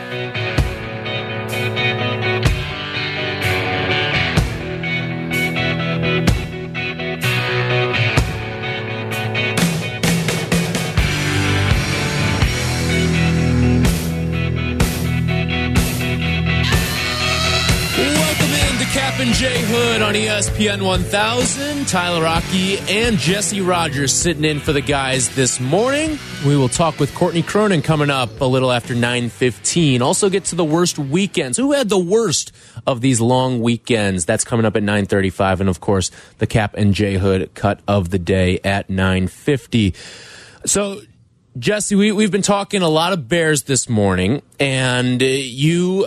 And Jay Hood on ESPN 1000. Tyler Rocky and Jesse Rogers sitting in for the guys this morning. We will talk with Courtney Cronin coming up a little after 9:15. Also get to the worst weekends. Who had the worst of these long weekends? That's coming up at 9:35. And, of course, the Cap and Jay Hood cut of the day at 9:50. So, Jesse, we've been talking a lot of Bears this morning, and you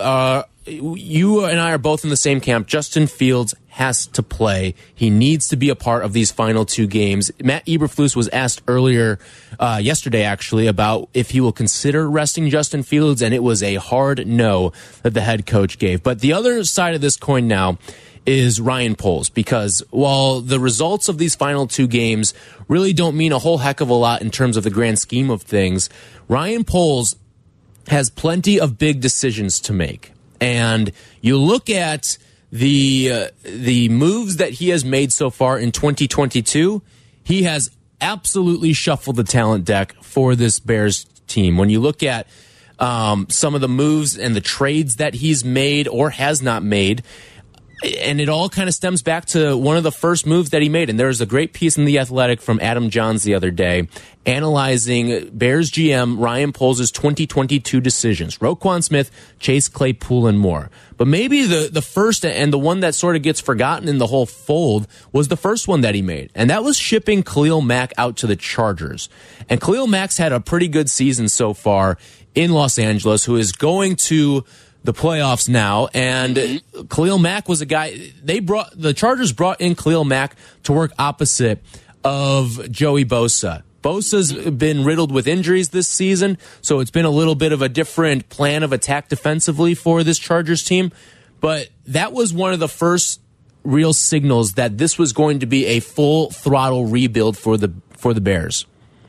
and I are both in the same camp. Justin Fields has to play. He needs to be a part of these final two games. Matt Eberflus was asked earlier, yesterday actually, about if he will consider resting Justin Fields, and it was a hard no that the head coach gave. But the other side of this coin now is Ryan Poles, because while the results of these final two games really don't mean a whole heck of a lot in terms of the grand scheme of things, Ryan Poles has plenty of big decisions to make. And you look at the moves that he has made so far in 2022, he has absolutely shuffled the talent deck for this Bears team. When you look at some of the moves and the trades that he's made or has not made, and it all kind of stems back to one of the first moves that he made. And there was a great piece in The Athletic from Adam Johns the other day analyzing Bears GM Ryan Poles' 2022 decisions. Roquan Smith, Chase Claypool, and more. But maybe the first and the one that sort of gets forgotten in the whole fold was the first one that he made. And that was shipping Khalil Mack out to the Chargers. And Khalil Mack's had a pretty good season so far in Los Angeles, who is going to the playoffs now, and Khalil Mack was a guy the Chargers brought in Khalil Mack to work opposite of Joey Bosa. Bosa's been riddled with injuries this season, so it's been a little bit of a different plan of attack defensively for this Chargers team. But that was one of the first real signals that this was going to be a full throttle rebuild for the Bears.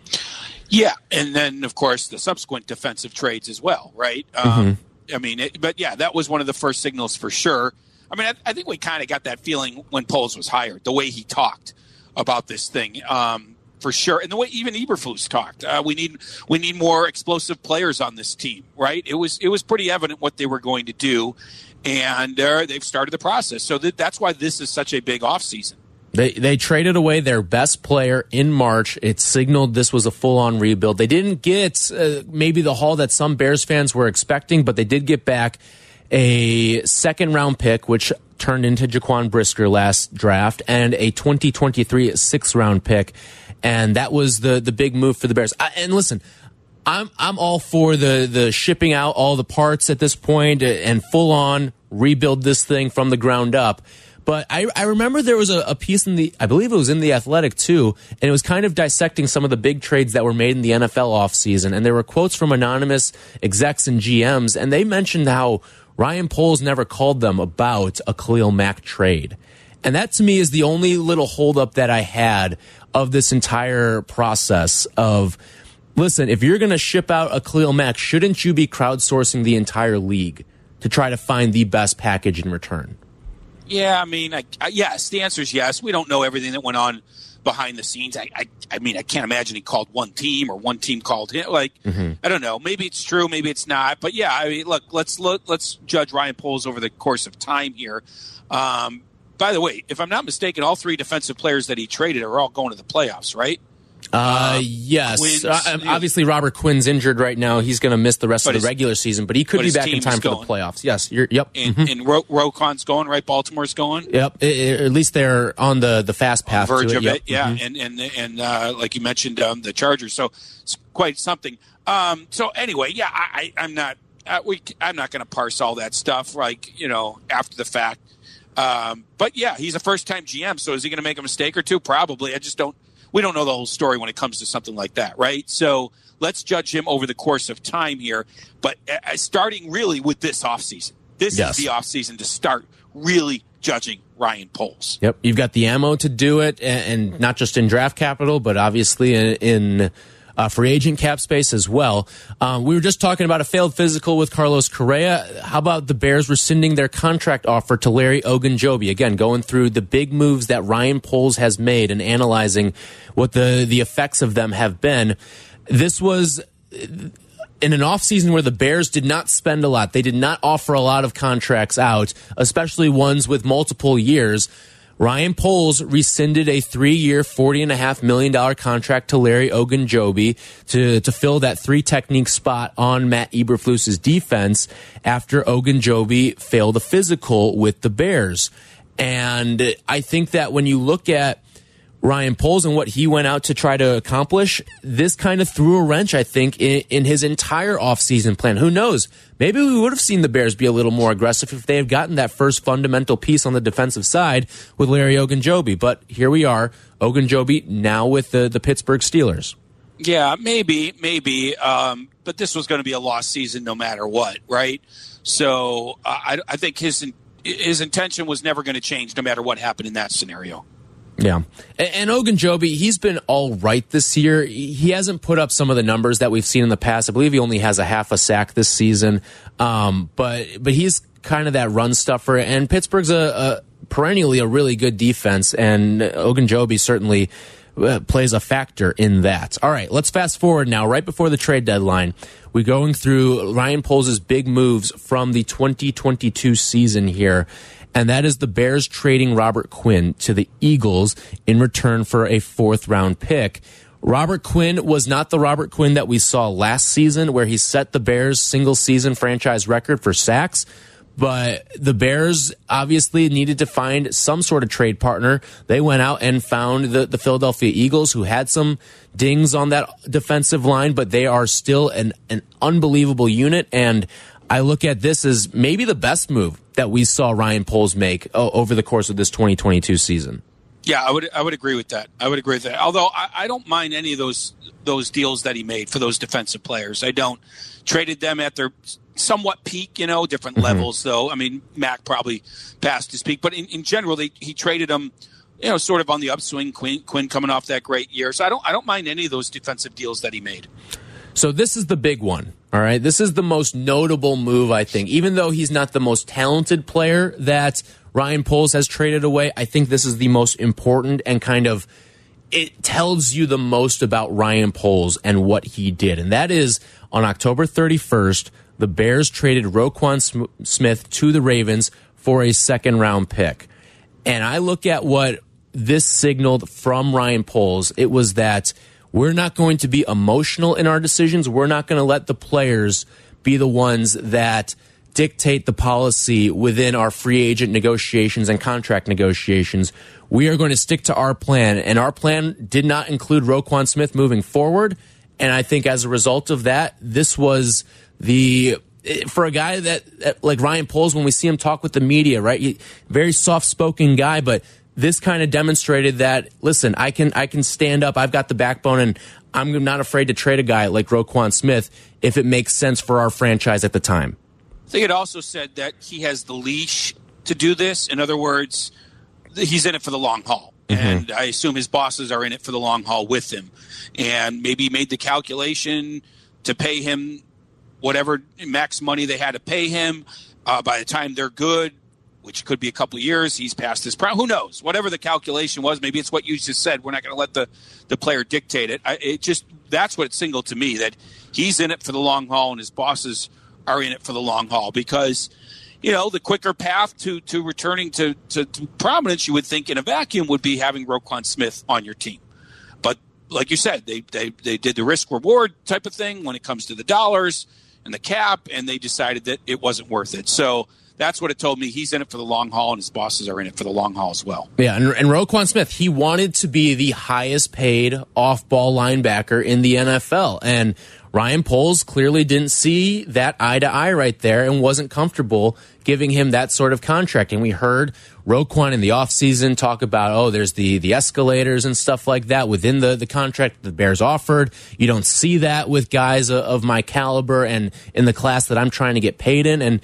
Yeah, and then of course the subsequent defensive trades as well, right? I mean, but yeah, that was one of the first signals for sure. I mean, I think we kind of got that feeling when Poles was hired, the way he talked about this thing, for sure, and the way even Eberflus talked. We need more explosive players on this team, right? It was pretty evident what they were going to do, and they've started the process. So that's why this is such a big offseason. They traded away their best player in March. It signaled this was a full-on rebuild. They didn't get maybe the haul that some Bears fans were expecting, but they did get back a second-round pick, which turned into Jaquan Brisker last draft, and a 2023 sixth-round pick. And that was the big move for the Bears. And listen, I'm all for the shipping out all the parts at this point and full-on rebuild this thing from the ground up. But I remember there was a piece I believe it was in The Athletic too, and it was kind of dissecting some of the big trades that were made in the NFL offseason. And there were quotes from anonymous execs and GMs, and they mentioned how Ryan Poles never called them about a Khalil Mack trade. And that to me is the only little holdup that I had of this entire process of, listen, if you're going to ship out a Khalil Mack, shouldn't you be crowdsourcing the entire league to try to find the best package in return? Yeah, I mean, yes, the answer is yes. We don't know everything that went on behind the scenes. I mean, I can't imagine he called one team or one team called him. Like, I don't know. Maybe it's true, maybe it's not. But yeah, I mean, look, let's judge Ryan Poles over the course of time here. By the way, if I'm not mistaken, all three defensive players that he traded are all going to the playoffs, right? Yes. Obviously, Robert Quinn's injured right now. He's going to miss the rest of the regular season, but he could be back in time for the playoffs. Yes. Yep. And Roquan's going, right? Baltimore's going. Yep. At least they're on the fast path on the verge to it. of Yep. it. Yeah. And like you mentioned, the Chargers. So it's quite something. So anyway, yeah, I'm not going to parse all that stuff, like, after the fact. But yeah, he's a first-time GM. So is he going to make a mistake or two? Probably. We don't know the whole story when it comes to something like that, right? So let's judge him over the course of time here. But starting really with this offseason. This is the offseason to start really judging Ryan Poles. Yep, you've got the ammo to do it, and not just in draft capital, but obviously in free agent cap space as well. We were just talking about a failed physical with Carlos Correa. How about the Bears rescinding their contract offer to Larry Ogunjobi? Again, going through the big moves that Ryan Poles has made and analyzing what the effects of them have been. This was in an offseason where the Bears did not spend a lot. They did not offer a lot of contracts out, especially ones with multiple years. Ryan Poles rescinded a 3-year, $40.5 million contract to Larry Ogunjobi to fill that 3-technique spot on Matt Eberflus's defense after Ogunjobi failed a physical with the Bears. And I think that when you look at Ryan Poles and what he went out to try to accomplish, this kind of threw a wrench, I think, in his entire offseason plan. Who knows? Maybe we would have seen the Bears be a little more aggressive if they had gotten that first fundamental piece on the defensive side with Larry Ogunjobi. But here we are, Ogunjobi now with the Pittsburgh Steelers. Yeah, maybe. But this was going to be a lost season no matter what, right? So I think his intention was never going to change no matter what happened in that scenario. Yeah. And Ogunjobi, he's been all right this year. He hasn't put up some of the numbers that we've seen in the past. I believe he only has a half a sack this season. But he's kind of that run stuffer. And Pittsburgh's perennially a really good defense. And Ogunjobi certainly plays a factor in that. All right, let's fast forward now. Right before the trade deadline, we're going through Ryan Poles' big moves from the 2022 season here. And that is the Bears trading Robert Quinn to the Eagles in return for a 4th-round pick. Robert Quinn was not the Robert Quinn that we saw last season, where he set the Bears' single-season franchise record for sacks. But the Bears obviously needed to find some sort of trade partner. They went out and found the Philadelphia Eagles, who had some dings on that defensive line, but they are still an unbelievable unit. And I look at this as maybe the best move that we saw Ryan Poles make over the course of this 2022 season. Yeah, I would agree with that. Although I don't mind any of those deals that he made for those defensive players. I don't. Traded them at their somewhat peak, different levels though. I mean, Mac probably passed his peak, but in general, he traded them, sort of on the upswing. Quinn coming off that great year, so I don't mind any of those defensive deals that he made. So this is the big one, all right? This is the most notable move, I think. Even though he's not the most talented player that Ryan Poles has traded away, I think this is the most important and kind of it tells you the most about Ryan Poles and what he did. And that is on October 31st, the Bears traded Roquan Smith to the Ravens for a 2nd-round pick. And I look at what this signaled from Ryan Poles. It was that we're not going to be emotional in our decisions. We're not going to let the players be the ones that dictate the policy within our free agent negotiations and contract negotiations. We are going to stick to our plan, and our plan did not include Roquan Smith moving forward. And I think as a result of that, this was for a guy that like Ryan Poles, when we see him talk with the media, right? Very soft-spoken guy, but this kind of demonstrated that, listen, I can stand up. I've got the backbone, and I'm not afraid to trade a guy like Roquan Smith if it makes sense for our franchise at the time. I think it also said that he has the leash to do this. In other words, he's in it for the long haul. Mm-hmm. And I assume his bosses are in it for the long haul with him. And maybe made the calculation to pay him whatever max money they had to pay him. By the time they're good, which could be a couple of years, he's past his prime. Who knows? Whatever the calculation was, maybe it's what you just said. We're not going to let the player dictate it. That's what it signaled to me, that he's in it for the long haul and his bosses are in it for the long haul. Because, the quicker path to returning to prominence, you would think in a vacuum, would be having Roquan Smith on your team. But like you said, they did the risk reward type of thing when it comes to the dollars and the cap, and they decided that it wasn't worth it. So that's what it told me. He's in it for the long haul, and his bosses are in it for the long haul as well. Yeah, and Roquan Smith, he wanted to be the highest paid off-ball linebacker in the NFL. And Ryan Poles clearly didn't see that eye to eye right there and wasn't comfortable giving him that sort of contract. And we heard Roquan in the offseason talk about, there's the escalators and stuff like that within the contract the Bears offered. You don't see that with guys of my caliber and in the class that I'm trying to get paid in. And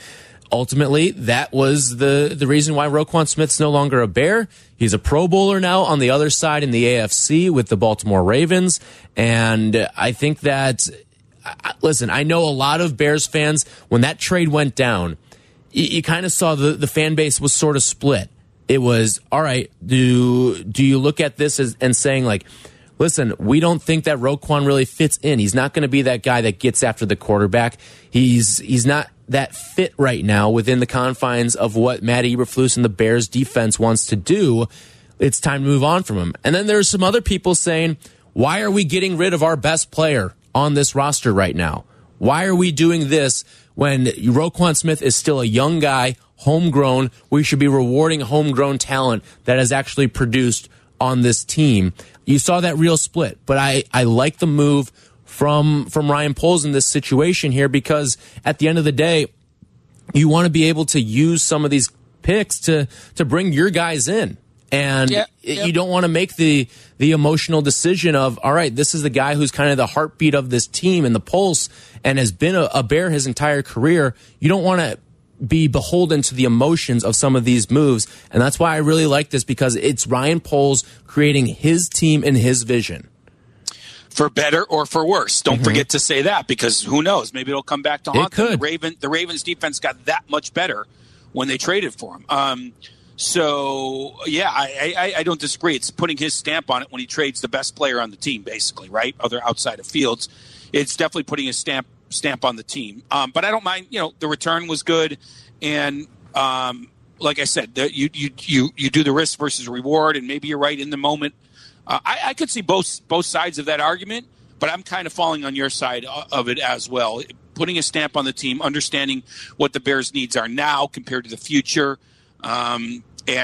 ultimately, that was the reason why Roquan Smith's no longer a Bear. He's a Pro Bowler now on the other side in the AFC with the Baltimore Ravens. And I think that, listen, I know a lot of Bears fans, when that trade went down, you kind of saw the fan base was sort of split. It was, all right, do you look at this and saying, like, listen, we don't think that Roquan really fits in. He's not going to be that guy that gets after the quarterback. He's not that fit right now within the confines of what Matt Eberflus and the Bears defense wants to do. It's time to move on from him. And then there's some other people saying, why are we getting rid of our best player on this roster right now? Why are we doing this when Roquan Smith is still a young guy, homegrown? We should be rewarding homegrown talent that has actually produced on this team. You saw that real split, but I like the move from Ryan Poles in this situation here, because at the end of the day, you want to be able to use some of these picks to bring your guys in. And you don't want to make the emotional decision of, all right, this is the guy who's kind of the heartbeat of this team and the pulse and has been a Bear his entire career. You don't want to be beholden to the emotions of some of these moves. And that's why I really like this, because it's Ryan Poles creating his team and his vision. For better or for worse. Don't forget to say that, because who knows? Maybe it'll come back to haunt them. The Ravens defense got that much better when they traded for him. So, yeah, I don't disagree. It's putting his stamp on it when he trades the best player on the team, basically, right? Other outside of Fields. It's definitely putting his stamp on the team. But I don't mind, the return was good. And like I said, you do the risk versus reward, and maybe you're right in the moment. I could see both sides of that argument, but I'm kind of falling on your side of it as well. Putting a stamp on the team, understanding what the Bears' needs are now compared to the future, and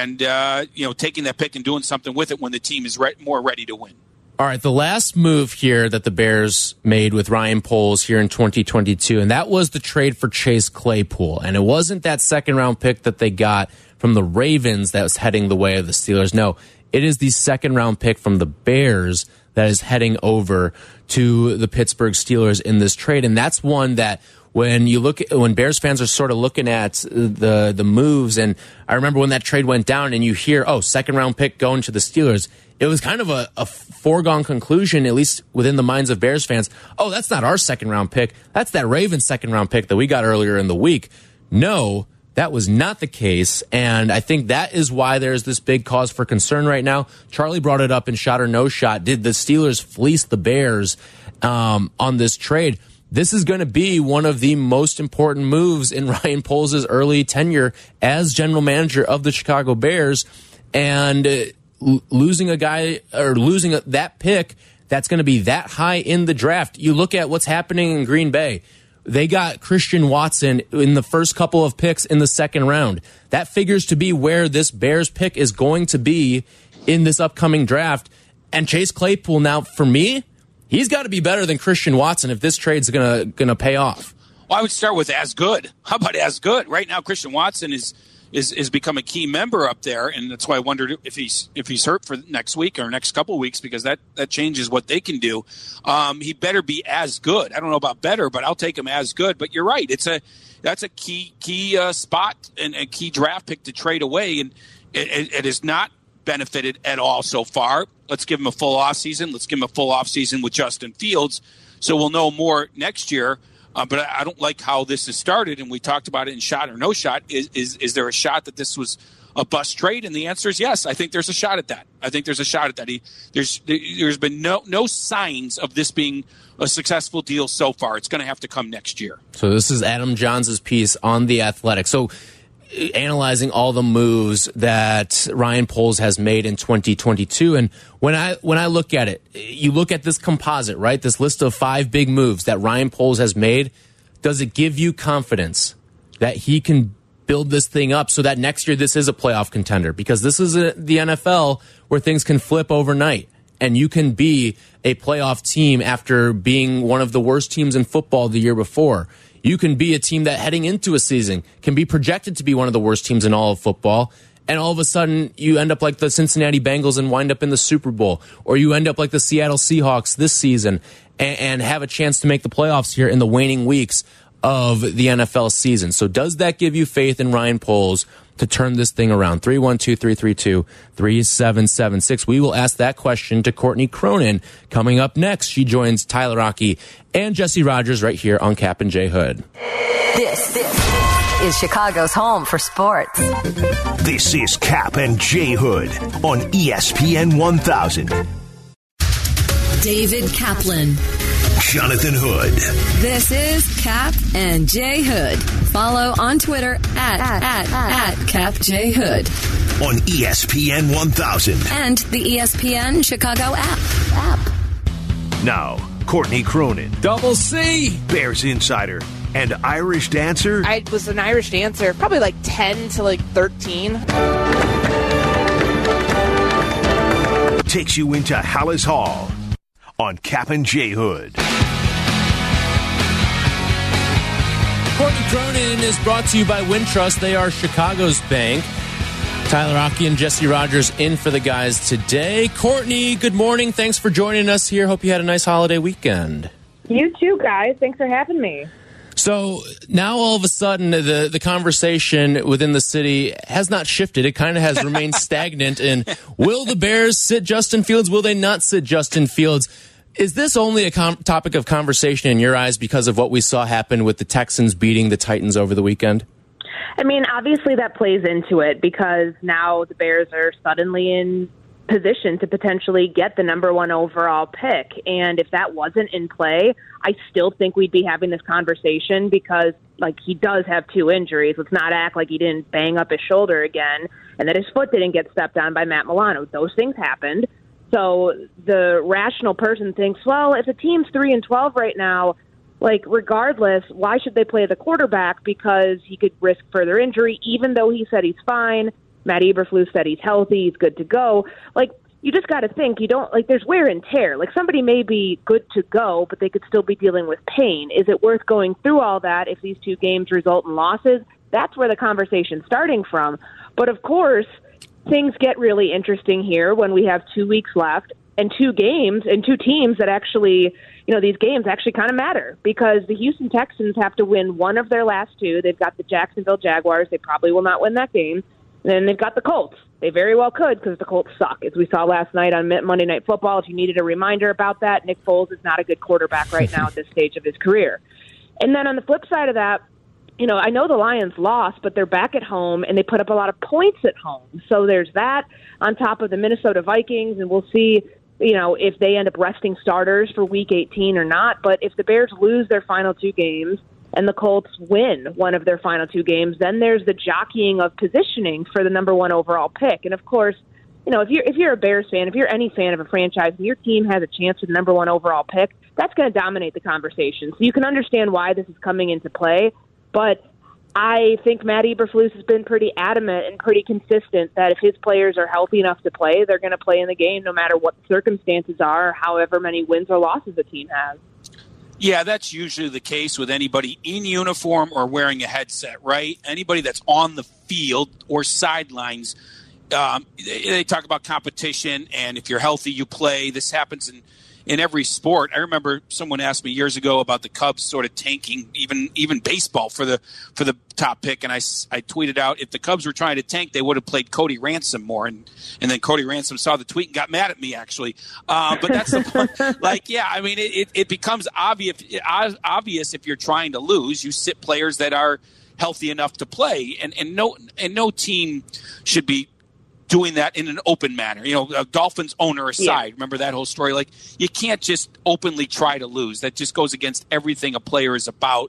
taking that pick and doing something with it when the team is more ready to win. All right, the last move here that the Bears made with Ryan Poles here in 2022, and that was the trade for Chase Claypool. And it wasn't that second-round pick that they got from the Ravens that was heading the way of the Steelers. No, it is the second-round pick from the Bears that is heading over to the Pittsburgh Steelers in this trade. And that's one that when Bears fans are sort of looking at the moves, and I remember when that trade went down and you hear, second-round pick going to the Steelers, it was kind of a foregone conclusion, at least within the minds of Bears fans. Oh, that's not our second-round pick. That's that Ravens second-round pick that we got earlier in the week. No, that was not the case, and I think that is why there's this big cause for concern right now. Charlie brought it up in Shot or No Shot. Did the Steelers fleece the Bears on this trade? This is going to be one of the most important moves in Ryan Poles' early tenure as general manager of the Chicago Bears, and losing that pick that's going to be that high in the draft. You look at what's happening in Green Bay. They got Christian Watson in the first couple of picks in the second round. That figures to be where this Bears pick is going to be in this upcoming draft. And Chase Claypool, now, for me, he's got to be better than Christian Watson if this trade's gonna pay off. Well, I would start with as good. How about as good? Right now, Christian Watson is become a key member up there, and that's why I wondered if he's hurt for next week or next couple of weeks, because that changes what they can do. He better be as good. I don't know about better, but I'll take him as good. But you're right; that's a key spot and a key draft pick to trade away, and it has not benefited at all so far. Let's give him a full offseason. Let's give him a full offseason with Justin Fields, so we'll know more next year. But I don't like how this has started, and we talked about it in Shot or No Shot. Is there a shot that this was a bust trade? And the answer is yes. I think there's a shot at that. There's been no signs of this being a successful deal so far. It's going to have to come next year. So this is Adam Johns' piece on The Athletic. So analyzing all the moves that Ryan Poles has made in 2022. And when I look at it, you look at this composite, right? This list of 5 big moves that Ryan Poles has made. Does it give you confidence that he can build this thing up so that next year this is a playoff contender? Because this is the NFL where things can flip overnight, and you can be a playoff team after being one of the worst teams in football the year before. You can be a team that heading into a season can be projected to be one of the worst teams in all of football, and all of a sudden you end up like the Cincinnati Bengals and wind up in the Super Bowl, or you end up like the Seattle Seahawks this season and have a chance to make the playoffs here in the waning weeks of the NFL season. So does that give you faith in Ryan Poles to turn this thing around? 312-332-3776. We will ask that question to Courtney Cronin coming up next. She joins Tyler Rocky and Jesse Rogers right here on Cap and J Hood. This is Chicago's home for sports. This is Cap and J Hood on ESPN 1000. David Kaplan. Jonathan Hood. This is Cap and J Hood. Follow on Twitter at Cap J Hood. On ESPN 1000. And the ESPN Chicago app. Now, Courtney Cronin. Double C. Bears insider and Irish dancer. I was an Irish dancer, probably like 10 to like 13. Takes you into Hallis Hall on Cap and J Hood. Courtney Cronin is brought to you by Wintrust. They are Chicago's bank. Tyler Rocky and Jesse Rogers in for the guys today. Courtney, good morning. Thanks for joining us here. Hope you had a nice holiday weekend. You too, guys. Thanks for having me. So now all of a sudden the conversation within the city has not shifted. It kind of has remained stagnant. And will the Bears sit Justin Fields? Will they not sit Justin Fields? Is this only a topic of conversation in your eyes because of what we saw happen with the Texans beating the Titans over the weekend? I mean, obviously that plays into it because now the Bears are suddenly in position to potentially get the number 1 overall pick. And if that wasn't in play, I still think we'd be having this conversation because, like, he does have 2 injuries. Let's not act like he didn't bang up his shoulder again and that his foot didn't get stepped on by Matt Milano. Those things happened. So the rational person thinks, well, if a team's 3-12 right now, like, regardless, why should they play the quarterback? Because he could risk further injury, even though he said he's fine. Matt Eberflus said he's healthy, he's good to go. Like, you just got to think, you don't, like, there's wear and tear. Like, somebody may be good to go, but they could still be dealing with pain. Is it worth going through all that if these 2 games result in losses? That's where the conversation's starting from. But, of course, things get really interesting here when we have 2 weeks left and 2 games and 2 teams that actually, you know, these games actually kind of matter because the Houston Texans have to win one of their last 2. They've got the Jacksonville Jaguars. They probably will not win that game. And then they've got the Colts. They very well could because the Colts suck, as we saw last night on Monday Night Football. If you needed a reminder about that, Nick Foles is not a good quarterback right now at this stage of his career. And then on the flip side of that, you know, I know the Lions lost, but they're back at home, and they put up a lot of points at home. So there's that on top of the Minnesota Vikings, and we'll see, you know, if they end up resting starters for Week 18 or not. But if the Bears lose their final 2 games and the Colts win one of their final 2 games, then there's the jockeying of positioning for the number 1 overall pick. And, of course, you know, if you're a Bears fan, if you're any fan of a franchise and your team has a chance for the number 1 overall pick, that's going to dominate the conversation. So you can understand why this is coming into play. But I think Matt Eberflus has been pretty adamant and pretty consistent that if his players are healthy enough to play, they're going to play in the game no matter what the circumstances are or however many wins or losses the team has. Yeah, that's usually the case with anybody in uniform or wearing a headset, right? Anybody that's on the field or sidelines, they talk about competition, and if you're healthy, you play. This happens in every sport. I remember someone asked me years ago about the Cubs sort of tanking even baseball for the top pick, and I tweeted out if the Cubs were trying to tank, they would have played Cody Ransom more, and then Cody Ransom saw the tweet and got mad at me actually. But that's the point. Like, yeah, I mean, it becomes obvious if you're trying to lose, you sit players that are healthy enough to play, and no team should be doing that in an open manner. You know, Dolphins owner aside, Remember that whole story? Like, you can't just openly try to lose. That just goes against everything a player is about.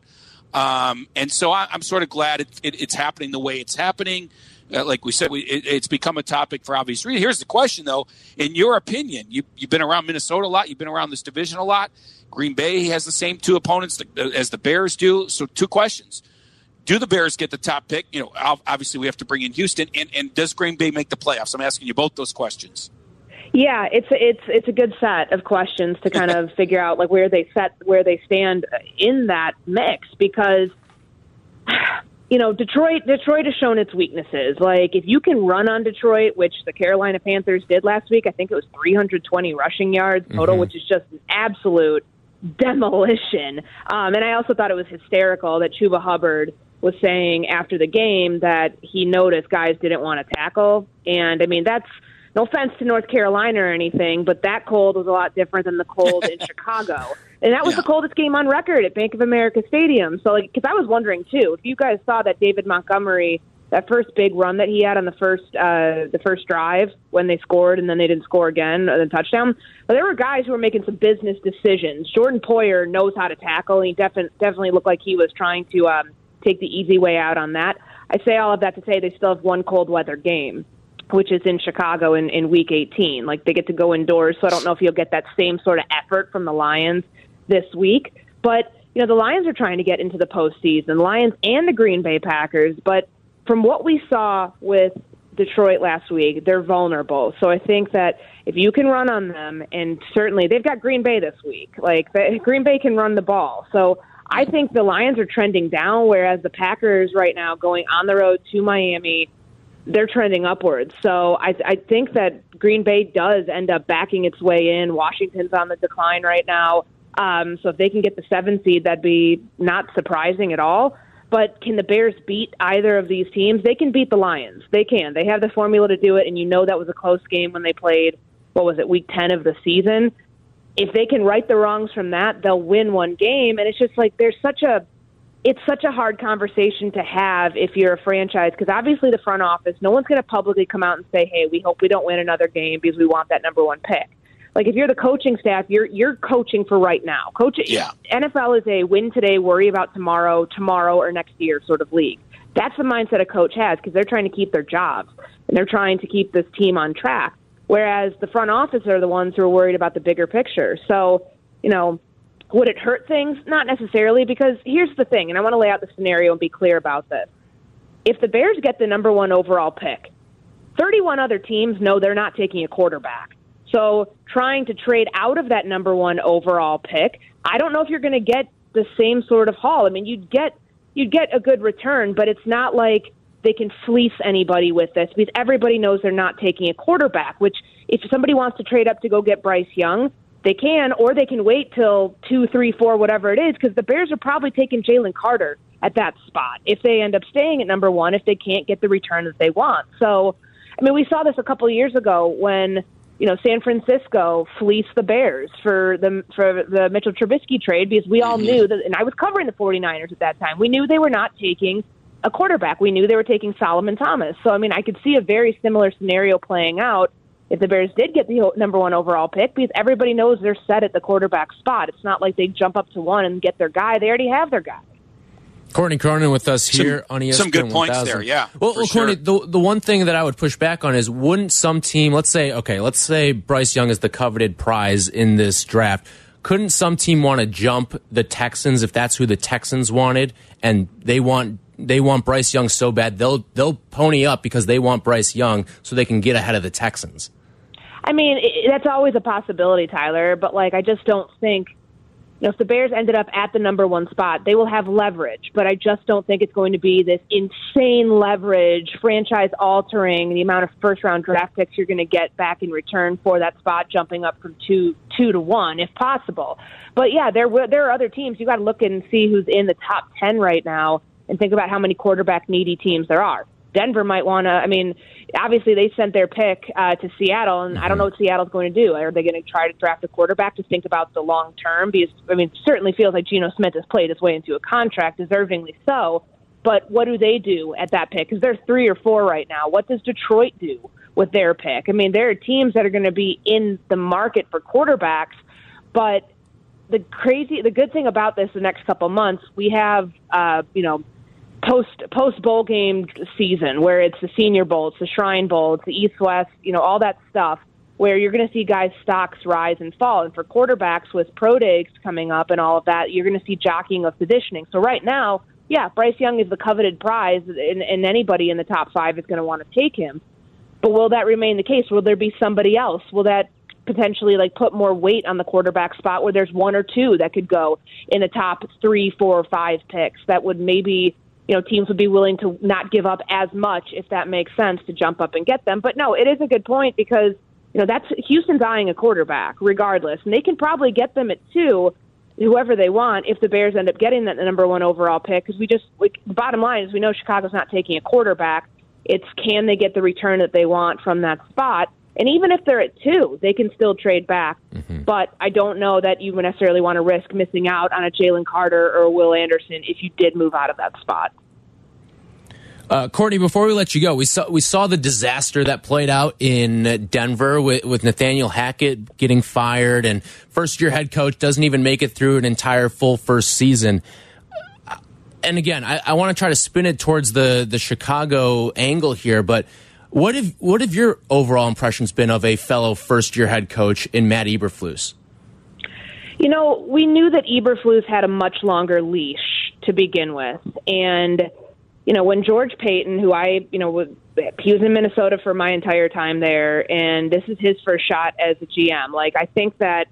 And so I'm sort of glad it's happening the way it's happening. Like we said, it's become a topic for obvious reasons. Here's the question, though. In your opinion, you've been around Minnesota a lot. You've been around this division a lot. Green Bay has the same 2 opponents as the Bears do. So 2 questions. Do the Bears get the top pick? You know, obviously we have to bring in Houston. And does Green Bay make the playoffs? I'm asking you both those questions. Yeah, it's a good set of questions to kind of figure out like where they stand in that mix because, you know, Detroit has shown its weaknesses. Like, if you can run on Detroit, which the Carolina Panthers did last week, I think it was 320 rushing yards total, which is just an absolute demolition. And I also thought it was hysterical that Chuba Hubbard was saying after the game that he noticed guys didn't want to tackle. And, I mean, that's no offense to North Carolina or anything, but that cold was a lot different than the cold in Chicago. And that was the coldest game on record at Bank of America Stadium. So, like, because I was wondering, too, if you guys saw that David Montgomery, that first big run that he had on the first drive when they scored and then they didn't score again, the touchdown. But there were guys who were making some business decisions. Jordan Poyer knows how to tackle, and he definitely looked like he was trying to take the easy way out on that. I say all of that to say they still have one cold weather game, which is in Chicago in Week 18. Like, they get to go indoors, so I don't know if you'll get that same sort of effort from the Lions this week. But, you know, the Lions are trying to get into the postseason, Lions and the Green Bay Packers. But from what we saw with Detroit last week, they're vulnerable. So I think that if you can run on them, and certainly they've got Green Bay this week, like Green Bay can run the ball. So I think the Lions are trending down, whereas the Packers right now going on the road to Miami, they're trending upwards. So I think that Green Bay does end up backing its way in. Washington's on the decline right now. So if they can get the 7 seed, that'd be not surprising at all. But can the Bears beat either of these teams? They can beat the Lions. They can. They have the formula to do it, and you know that was a close game when they played, week 10 of the season. If they can right the wrongs from that, they'll win one game. And it's just like it's such a hard conversation to have if you're a franchise, because obviously the front office, no one's going to publicly come out and say, hey, we hope we don't win another game because we want that number 1 pick. Like, if you're the coaching staff, you're coaching for right now. NFL is a win today, worry about tomorrow or next year sort of league. That's the mindset a coach has, because they're trying to keep their jobs and they're trying to keep this team on track. Whereas the front office are the ones who are worried about the bigger picture. So, you know, would it hurt things? Not necessarily, because here's the thing, and I want to lay out the scenario and be clear about this. If the Bears get the number 1 overall pick, 31 other teams know they're not taking a quarterback. So trying to trade out of that number 1 overall pick, I don't know if you're going to get the same sort of haul. I mean, you'd get a good return, but it's not like they can fleece anybody with this, because everybody knows they're not taking a quarterback, which if somebody wants to trade up to go get Bryce Young, they can, or they can wait till 2, 3, 4, whatever it is, because the Bears are probably taking Jalen Carter at that spot if they end up staying at number 1, if they can't get the return that they want. So, I mean, we saw this a couple of years ago when, you know, San Francisco fleeced the Bears for the Mitchell Trubisky trade, because we all knew that, and I was covering the 49ers at that time, we knew they were not taking a quarterback. We knew they were taking Solomon Thomas. So, I mean, I could see a very similar scenario playing out if the Bears did get the number 1 overall pick, because everybody knows they're set at the quarterback spot. It's not like they jump up to 1 and get their guy. They already have their guy. Courtney Cronin with us here on ESPN. Some good 1000. points there, yeah. Well, Courtney, the one thing that I would push back on is, wouldn't some team, let's say Bryce Young is the coveted prize in this draft, couldn't some team want to jump the Texans if that's who the Texans wanted, and they want Bryce Young so bad they'll pony up because they want Bryce Young so they can get ahead of the Texans? I mean, that's always a possibility, Tyler, but like, I just don't think, you know, if the Bears ended up at the number 1 spot, they will have leverage, but I just don't think it's going to be this insane leverage, franchise-altering, the amount of first-round draft picks you're going to get back in return for that spot, jumping up from 2 to 1, if possible. But, yeah, there are other teams. You got to look and see who's in the top 10 right now and think about how many quarterback-needy teams there are. Denver might want to, I mean, obviously they sent their pick to Seattle, and I don't know what Seattle's going to do. Are they going to try to draft a quarterback to think about the long term? Because, I mean, it certainly feels like Geno Smith has played his way into a contract, deservingly so. But what do they do at that pick? Because they're 3 or 4 right now. What does Detroit do with their pick? I mean, there are teams that are going to be in the market for quarterbacks, but the good thing about this the next couple months, we have, post bowl game season, where it's the Senior Bowl, it's the Shrine Bowl, it's the East-West, you know, all that stuff, where you're going to see guys' stocks rise and fall. And for quarterbacks with pro days coming up and all of that, you're going to see jockeying of positioning. So right now, yeah, Bryce Young is the coveted prize, and anybody in the top 5 is going to want to take him. But will that remain the case? Will there be somebody else? Will that potentially put more weight on the quarterback spot, where there's 1 or 2 that could go in the top 3, 4, or 5 picks that would maybe, you know, teams would be willing to not give up as much, if that makes sense, to jump up and get them. But no, it is a good point, because, you know, that's Houston's eyeing a quarterback regardless, and they can probably get them at 2. whoever they want if the Bears end up getting that number 1 overall pick. Because the bottom line is we know Chicago's not taking a quarterback. It's can they get the return that they want from that spot. And even if they're at 2, they can still trade back. Mm-hmm. But I don't know that you would necessarily want to risk missing out on a Jalen Carter or a Will Anderson if you did move out of that spot. Courtney, before we let you go, we saw the disaster that played out in Denver with Nathaniel Hackett getting fired, and first-year head coach doesn't even make it through an entire full first season. And again, I want to try to spin it towards the Chicago angle here, but what have your overall impressions been of a fellow first-year head coach in Matt Eberflus? You know, we knew that Eberflus had a much longer leash to begin with, and you know, when George Paton, who he was in Minnesota for my entire time there, and this is his first shot as a GM. Like, I think that,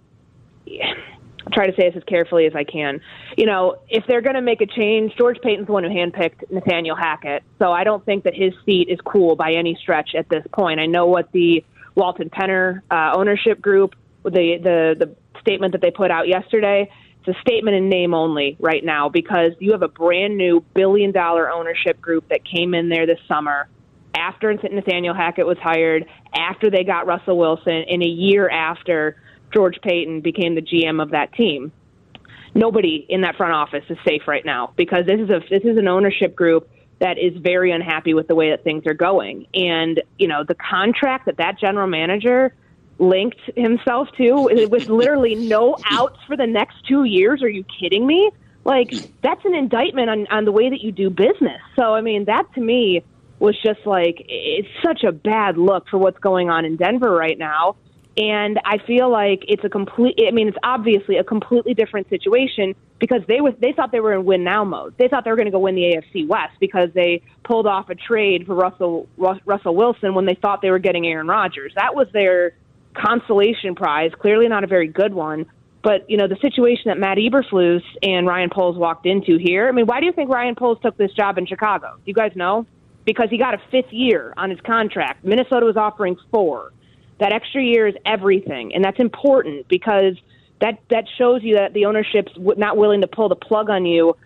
I'll try to say this as carefully as I can. You know, if they're going to make a change, George Paton's the one who handpicked Nathaniel Hackett, so I don't think that his seat is cool by any stretch at this point. I know what the Walton Penner ownership group, the statement that they put out yesterday, it's a statement in name only right now because you have a brand new billion-dollar ownership group that came in there this summer after Nathaniel Hackett was hired, after they got Russell Wilson, and a year after George Paton became the GM of that team. Nobody in that front office is safe right now because this is an ownership group that is very unhappy with the way that things are going. And, you know, the contract that general manager linked himself to with literally no outs for the next 2 years. Are you kidding me? Like, that's an indictment on the way that you do business. So, I mean, that to me was just like, it's such a bad look for what's going on in Denver right now. And I feel like it's obviously a completely different situation because they thought they were in win now mode. They thought they were going to go win the AFC West because they pulled off a trade for Russell Wilson when they thought they were getting Aaron Rodgers. That was their consolation prize, clearly not a very good one. But, you know, the situation that Matt Eberflus and Ryan Poles walked into here, I mean, why do you think Ryan Poles took this job in Chicago? Do you guys know? Because he got a 5th year on his contract. Minnesota was offering 4. That extra year is everything, and that's important because that shows you that the ownership's not willing to pull the plug on you,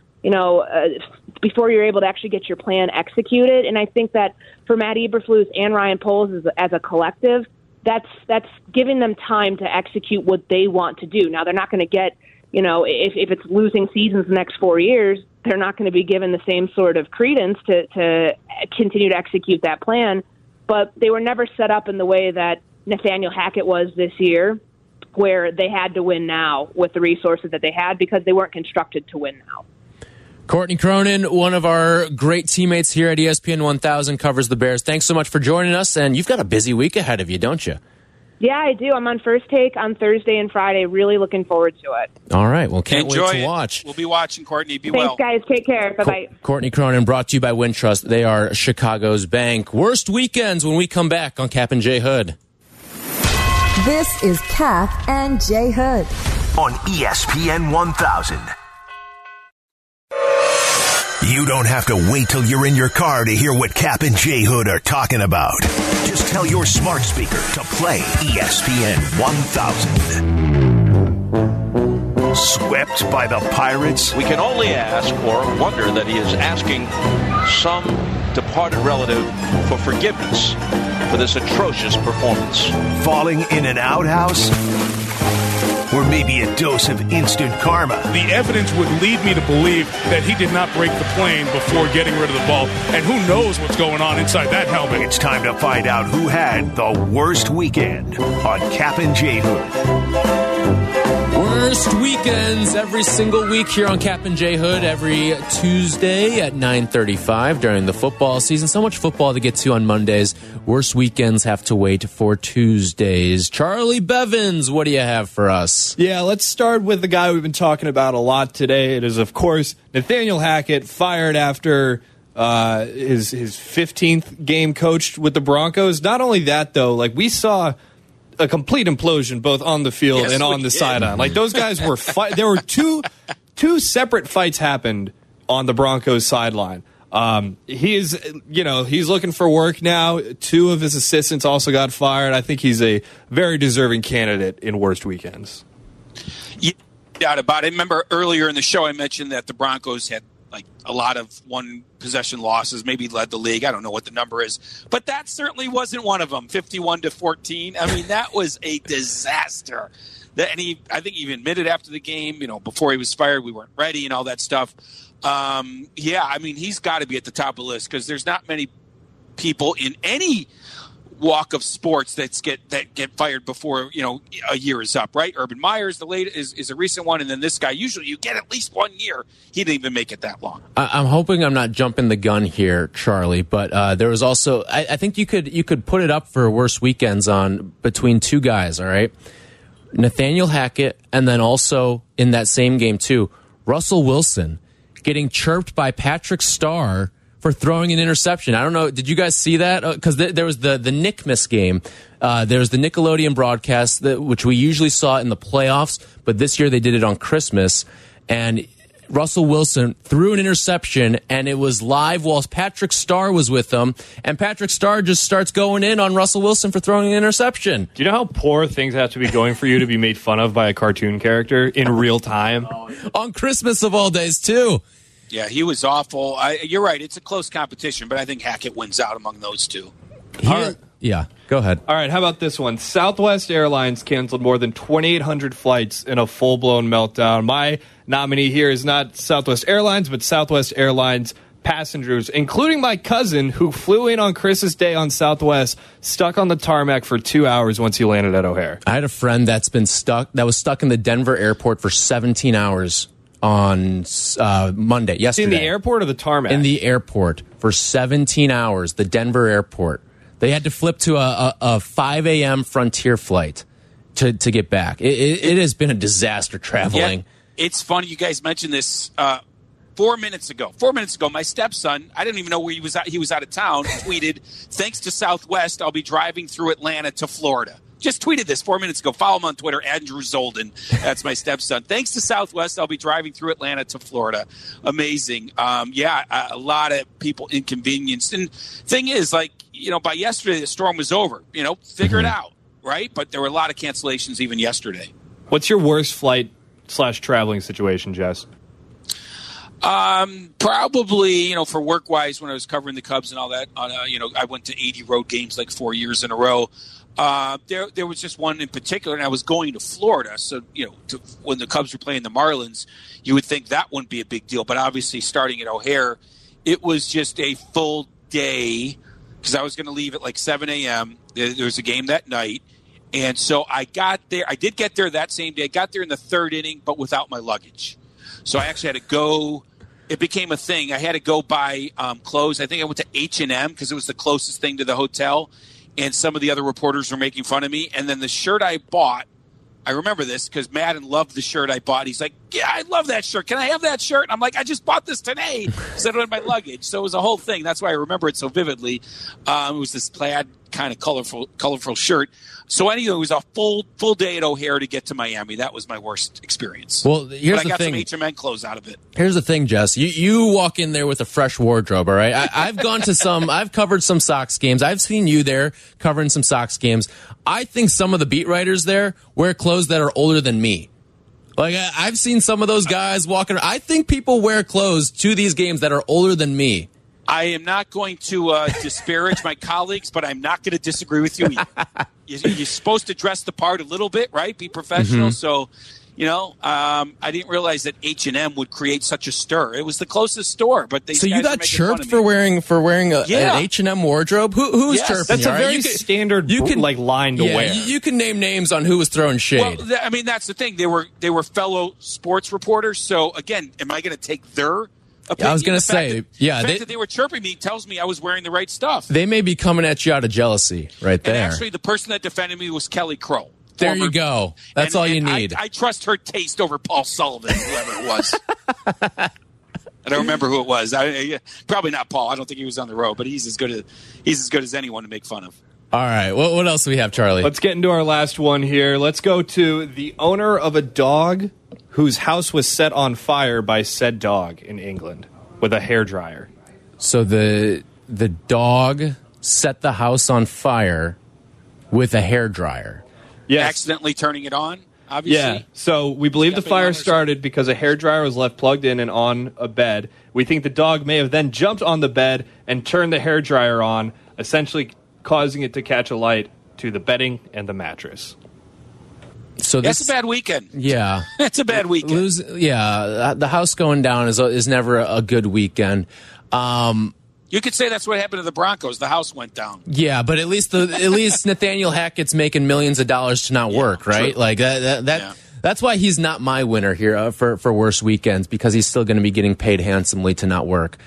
before you're able to actually get your plan executed. And I think that for Matt Eberflus and Ryan Poles as a collective, that's giving them time to execute what they want to do. Now, they're not going to get, if it's losing seasons the next 4 years, they're not going to be given the same sort of credence to continue to execute that plan. But they were never set up in the way that Nathaniel Hackett was this year, where they had to win now with the resources that they had because they weren't constructed to win now. Courtney Cronin, one of our great teammates here at ESPN 1000, covers the Bears. Thanks so much for joining us, and you've got a busy week ahead of you, don't you? Yeah, I do. I'm on First Take on Thursday and Friday. Really looking forward to it. All right. Well, can't Enjoy wait to it. watch. We'll be watching, Courtney. Be Thanks, well. guys. Take care. Bye-bye. Courtney Cronin, brought to you by Wintrust. They are Chicago's bank. Worst weekends when we come back on Cap and J Hood. This is Cap and J Hood on ESPN 1000. You don't have to wait till you're in your car to hear what Cap and J Hood are talking about. Just tell your smart speaker to play ESPN 1000. Swept by the Pirates? We can only ask or wonder that he is asking some departed relative for forgiveness for this atrocious performance. Falling in an outhouse? Or maybe a dose of instant karma? The evidence would lead me to believe that he did not break the plane before getting rid of the ball. And who knows what's going on inside that helmet. It's time to find out who had the worst weekend on Cap and J Hood. Worst weekends every single week here on Cap and J Hood, every Tuesday at 9:35 during the football season. So much football to get to on Mondays. Worst weekends have to wait for Tuesdays. Charlie Bevins, what do you have for us? Yeah, let's start with the guy we've been talking about a lot today. It is, of course, Nathaniel Hackett, fired after his 15th game coached with the Broncos. Not only that, though, we saw a complete implosion both on the field and on the sideline. Those guys were there were two separate fights happened on the Broncos sideline. He's looking for work now. 2 of his assistants also got fired. I think he's a very deserving candidate in worst weekends. doubt about it. Remember earlier in the show I mentioned that the Broncos had like a lot of one possession losses, maybe led the league. I don't know what the number is, but that certainly wasn't one of them. 51-14. I mean, that was a disaster. And I think he even admitted after the game, before he was fired, we weren't ready and all that stuff. I mean, he's got to be at the top of the list because there's not many people in any walk of sports that get fired before a year is up, right? Urban Meyer's is a recent one, and then this guy. Usually, you get at least 1 year. He didn't even make it that long. I'm hoping I'm not jumping the gun here, Charlie, but there was also I think you could put it up for worse weekends on between two guys. All right, Nathaniel Hackett, and then also in that same game too, Russell Wilson getting chirped by Patrick Starr for throwing an interception. I don't know. Did you guys see that? Because there was the Nick Miss game. There was the Nickelodeon broadcast, which we usually saw in the playoffs, but this year they did it on Christmas. And Russell Wilson threw an interception, and it was live while Patrick Starr was with them. And Patrick Starr just starts going in on Russell Wilson for throwing an interception. Do you know how poor things have to be going for you to be made fun of by a cartoon character in real time? On Christmas of all days, too. Yeah, he was awful. You're right. It's a close competition, but I think Hackett wins out among those two. Yeah, go ahead. All right, how about this one? Southwest Airlines canceled more than 2,800 flights in a full-blown meltdown. My nominee here is not Southwest Airlines, but Southwest Airlines passengers, including my cousin, who flew in on Christmas Day on Southwest, stuck on the tarmac for 2 hours once he landed at O'Hare. I had a friend that was stuck in the Denver airport for 17 hours on Monday, yesterday. In the airport or the tarmac? In the airport for 17 hours, the Denver airport. They had to flip to a 5 a.m. Frontier flight to get back. It has been a disaster traveling. Yeah, it's funny you guys mentioned this 4 minutes ago. 4 minutes ago, my stepson, I didn't even know where he was at. He was out of town, tweeted, "Thanks to Southwest, I'll be driving through Atlanta to Florida." Just tweeted this 4 minutes ago. Follow him on Twitter, Andrew Zolden. That's my stepson. Thanks to Southwest, I'll be driving through Atlanta to Florida. Amazing. A lot of people inconvenienced. And thing is, by yesterday, the storm was over. Figure it out, right? But there were a lot of cancellations even yesterday. What's your worst flight/traveling situation, Jess? Probably, for work-wise, when I was covering the Cubs and all that, I went to 80 road games 4 years in a row. There was just one in particular, and I was going to Florida. So, when the Cubs were playing the Marlins, you would think that wouldn't be a big deal. But obviously, starting at O'Hare, it was just a full day because I was going to leave at 7 a.m. There was a game that night. And so I got there. I did get there that same day. I got there in the third inning, but without my luggage. So I actually had to go. It became a thing. I had to go buy clothes. I think I went to H&M because it was the closest thing to the hotel. And some of the other reporters were making fun of me. And then the shirt I bought, I remember this because Madden loved the shirt I bought. He's like, "Yeah, I love that shirt. Can I have that shirt?" And I'm like, "I just bought this today." Because I don't have my luggage. So it was a whole thing. That's why I remember it so vividly. It was this plaid kind of colorful shirt. So anyway, it was a full day at O'Hare to get to Miami. That was my worst experience. Well, here's but I the got thing. some H&M clothes out of it. Here's the thing, Jess. You walk in there with a fresh wardrobe, all right? I've gone to I've covered some Sox games. I've seen you there covering some Sox games. I think some of the beat writers there wear clothes that are older than me. I've seen some of those guys walking around. I think people wear clothes to these games that are older than me. I am not going to disparage my colleagues, but I'm not going to disagree with you either. You're supposed to dress the part a little bit, right? Be professional. So, I didn't realize that H&M would create such a stir. It was the closest store, but they. So you got chirped for wearing an H&M wardrobe? Who's chirping? That's you, a very standard line to wear. You can name names on who was throwing shade. Well, I mean, that's the thing. They were fellow sports reporters. So again, am I going to take their opinion? I was going to say, the fact that they were chirping me tells me I was wearing the right stuff. They may be coming at you out of jealousy right there. And actually, the person that defended me was Kelly Crow. There you go. That's all you need. I trust her taste over Paul Sullivan, whoever it was. I don't remember who it was. Probably not Paul. I don't think he was on the road, but he's as good as anyone to make fun of. All right. What else do we have, Charlie? Let's get into our last one here. Let's go to the owner of a dog whose house was set on fire by said dog in England with a hairdryer. So the dog set the house on fire with a hairdryer. Yes. Accidentally turning it on? obviously. Yeah, so we believe the fire started because a hairdryer was left plugged in and on a bed. We think the dog may have then jumped on the bed and turned the hairdryer on, essentially causing it to catch alight to the bedding and the mattress. So that's a bad weekend. Yeah. That's a bad weekend. The house going down is never a good weekend. You could say that's what happened to the Broncos. The house went down. Yeah, but at least Nathaniel Hackett's making millions of dollars to not work, right? True. Like that's why he's not my winner here for worst weekends, because he's still going to be getting paid handsomely to not work.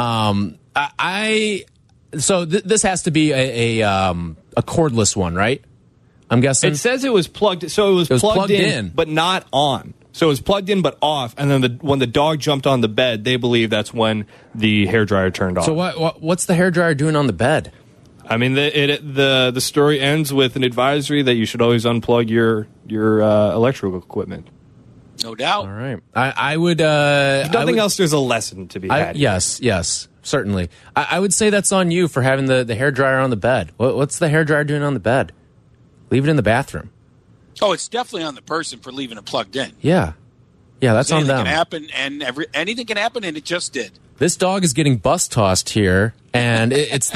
This has to be a cordless one, right? I'm guessing it says it was plugged. So it was plugged in, but not on. So it was plugged in but off, and then when the dog jumped on the bed, they believe that's when the hairdryer turned off. So what's the hairdryer doing on the bed? I mean, the story ends with an advisory that you should always unplug your electrical equipment. No doubt. All right, I would. If nothing else, there's a lesson to be had. Yes, certainly. I would say that's on you for having the hairdryer on the bed. What's the hairdryer doing on the bed? Leave it in the bathroom. Oh, it's definitely on the person for leaving it plugged in. Yeah, that's on them. Anything can happen, and it just did. This dog is getting bus tossed here, and it's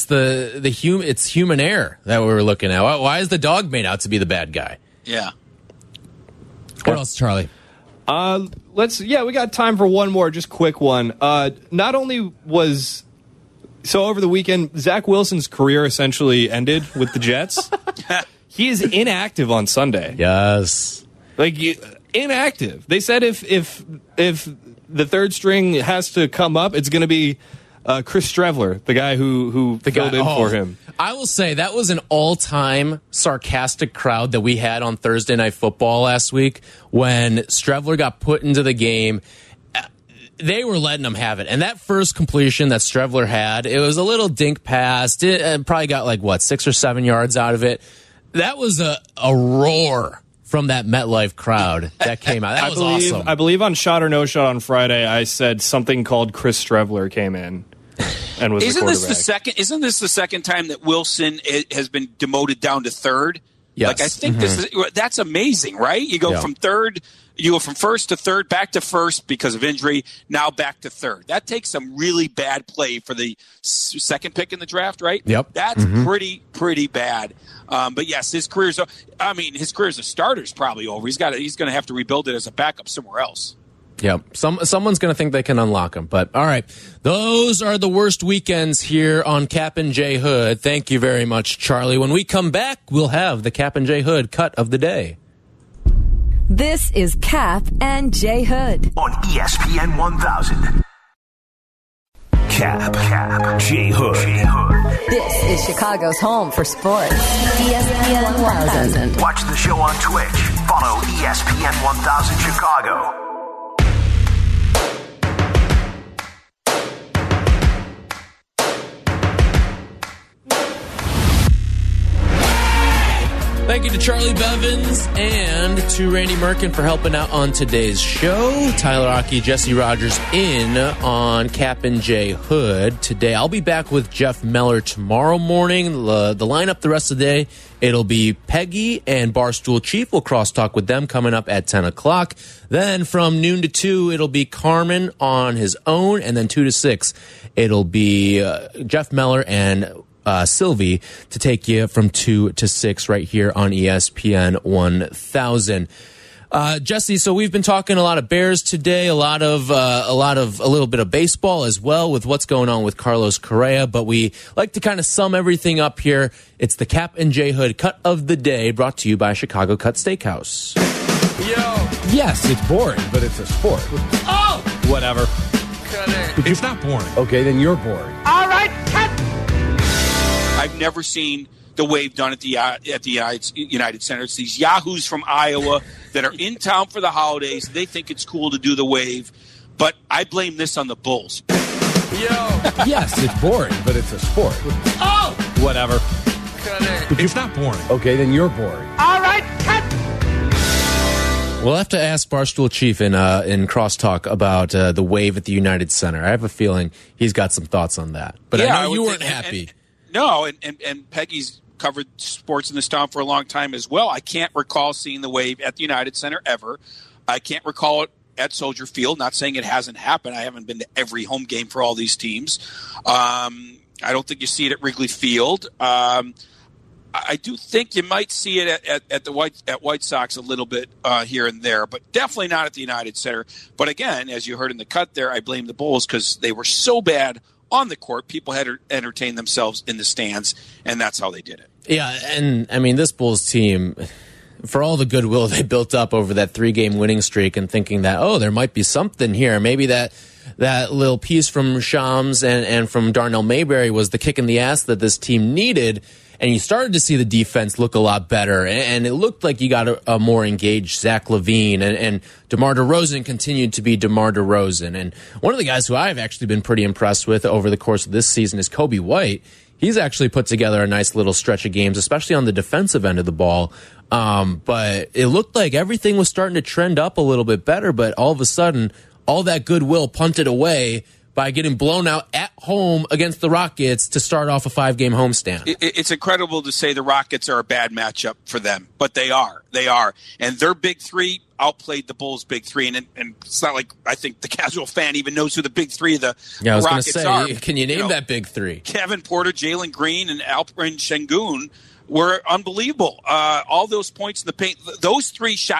human error that we're looking at. Why is the dog made out to be the bad guy? Yeah. What else, Charlie? We got time for one more, just quick one. Not only was over the weekend, Zach Wilson's career essentially ended with the Jets. He is inactive on Sunday. Yes. Inactive. They said if the third string has to come up, it's going to be Chris Streveler, the guy who filled in for him. I will say that was an all-time sarcastic crowd that we had on Thursday Night Football last week when Streveler got put into the game. They were letting him have it. And that first completion that Streveler had, it was a little dink pass. It probably got, 6 or 7 yards out of it. That was a roar from that MetLife crowd that came out. That was awesome. I believe on Shot or No Shot on Friday, I said something called Chris Streveler came in and was Isn't the this the second time that Wilson has been demoted down to third? Yes. I think that's amazing, right? You go from third. You go from first to third, back to first because of injury, now back to third. That takes some really bad play for the second pick in the draft, right? Yep. That's pretty bad. But yes, his career's as a starter is probably over. He's going to have to rebuild it as a backup somewhere else. Yep. Someone's going to think they can unlock him. But all right, those are the worst weekends here on Cap and J Hood. Thank you very much, Charlie. When we come back, we'll have the Cap and J Hood cut of the day. This is Cap and J Hood on ESPN 1000. Cap, J Hood. This is Chicago's home for sports. ESPN 1000. Watch the show on Twitch. Follow ESPN 1000 Chicago. Thank you to Charlie Bevins and to Randy Merkin for helping out on today's show. Tyler Rocky, Jesse Rogers in on Cap and J Hood today. I'll be back with Jeff Meller tomorrow morning. The lineup the rest of the day, it'll be Peggy and Barstool Chief. We'll crosstalk with them coming up at 10 o'clock. Then from noon to 2, it'll be Carmen on his own. And then 2 to 6, it'll be Jeff Meller and Sylvie to take you from 2 to 6 right here on ESPN 1000. Jesse, so we've been talking a lot of Bears today, a little bit of baseball as well with what's going on with Carlos Correa, but we like to kind of sum everything up here. It's the Cap and J Hood cut of the day, brought to you by Chicago Cut Steakhouse. Yo. Yes, it's boring, but it's a sport. Oh! Whatever. Cut it. It's not boring. Okay, then you're boring. All right, cut! I've never seen the wave done at the United Center. It's these yahoos from Iowa that are in town for the holidays. They think it's cool to do the wave, but I blame this on the Bulls. Yo. Yes, it's boring, but it's a sport. Oh! Whatever. Cut it. It's not boring. Okay, then you're boring. All right, cut! We'll have to ask Barstool Chief in crosstalk about the wave at the United Center. I have a feeling he's got some thoughts on that, but I know you weren't happy. No, and Peggy's covered sports in this town for a long time as well. I can't recall seeing the Wave at the United Center ever. I can't recall it at Soldier Field. Not saying it hasn't happened. I haven't been to every home game for all these teams. I don't think you see it at Wrigley Field. I do think you might see it at White Sox a little bit here and there, but definitely not at the United Center. But again, as you heard in the cut there, I blame the Bulls because they were so bad on the court. People had to entertain themselves in the stands, and that's how they did it. Yeah, and I mean, this Bulls team, for all the goodwill they built up over that 3-game winning streak and thinking that, oh, there might be something here. Maybe that little piece from Shams and from Darnell Mayberry was the kick in the ass that this team needed. And you started to see the defense look a lot better. And it looked like you got a more engaged Zach LaVine. And DeMar DeRozan continued to be DeMar DeRozan. And one of the guys who I've actually been pretty impressed with over the course of this season is Kobe White. He's actually put together a nice little stretch of games, especially on the defensive end of the ball. But it looked like everything was starting to trend up a little bit better. But all of a sudden, all that goodwill punted away by getting blown out at home against the Rockets to start off a 5-game homestand. It's incredible to say the Rockets are a bad matchup for them, but they are. They are. And their big three outplayed the Bulls' big three. And it's not like I think the casual fan even knows who the big three of the Rockets are. Can you name that big three? Kevin Porter, Jalen Green, and Alperen Şengün were unbelievable. All those points in the paint. Those three shot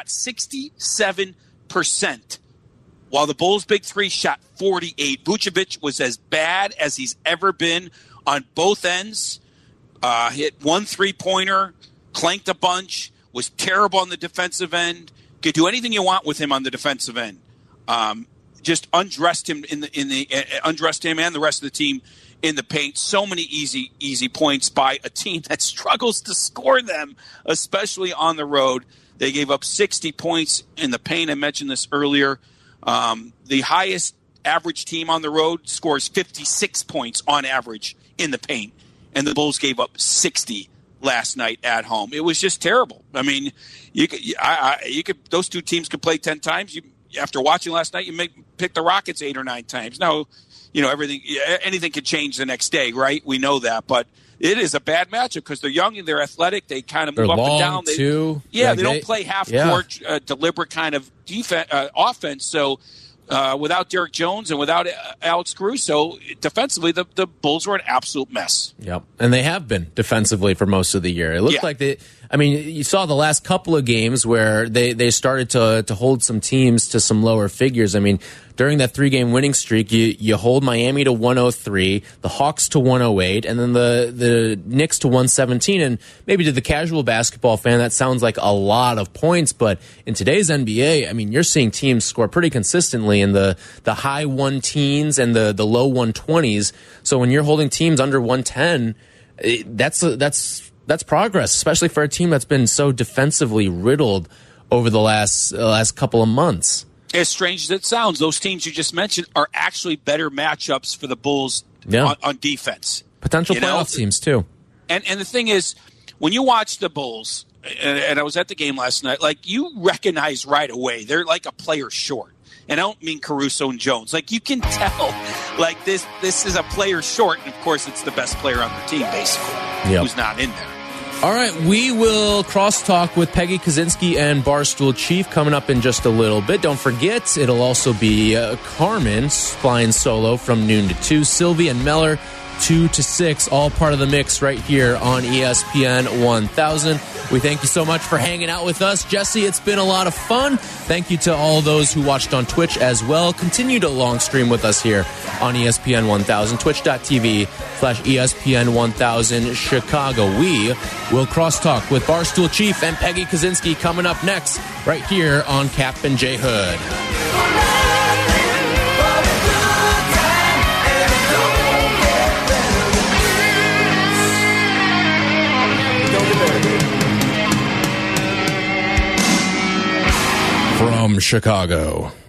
67%. While the Bulls' big three shot 48. Vucevic was as bad as he's ever been on both ends. Hit 1 3-pointer, clanked a bunch, was terrible on the defensive end. Could do anything you want with him on the defensive end. Just undressed him undressed him and the rest of the team in the paint. So many easy points by a team that struggles to score them, especially on the road. They gave up 60 points in the paint. I mentioned this earlier. The highest average team on the road scores 56 points on average in the paint, and the Bulls gave up 60 last night at home. It was just terrible. I mean, you could those two teams could play 10 times. After watching last night, you may pick the Rockets 8 or 9 times. Now, anything could change the next day, right? We know that, but it is a bad matchup because they're young and they're athletic. They kind of move up and down. They don't play half-court, deliberate kind of offense. So without Derek Jones and without Alex Caruso, defensively, the Bulls were an absolute mess. Yep, and they have been defensively for most of the year. It looked like you saw the last couple of games where they started to hold some teams to some lower figures. I mean, during that 3-game winning streak, you hold Miami to 103, the Hawks to 108, and then the Knicks to 117. And maybe to the casual basketball fan, that sounds like a lot of points. But in today's NBA, I mean, you're seeing teams score pretty consistently in the high 1-teens and the low 120s. So when you're holding teams under 110, that's progress, especially for a team that's been so defensively riddled over the last couple of months. As strange as it sounds, those teams you just mentioned are actually better matchups for the Bulls on defense. Potential playoff teams, too. And the thing is, when you watch the Bulls, and I was at the game last night, like, you recognize right away they're like a player short. And I don't mean Caruso and Jones. Like, you can tell, like, this is a player short. And, of course, it's the best player on the team, basically, who's not in there. All right, we will crosstalk with Peggy Kaczynski and Barstool Chief coming up in just a little bit. Don't forget, it'll also be Carmen flying solo from noon to 2, Sylvie and Meller 2 to 6, all part of the mix right here on ESPN 1000. We thank you so much for hanging out with us. Jesse, it's been a lot of fun. Thank you to all those who watched on Twitch as well. Continue to long stream with us here on ESPN 1000, twitch.tv/ESPN 1000 Chicago. We will crosstalk with Barstool Chief and Peggy Kaczynski coming up next right here on Cap and J Hood. From Chicago,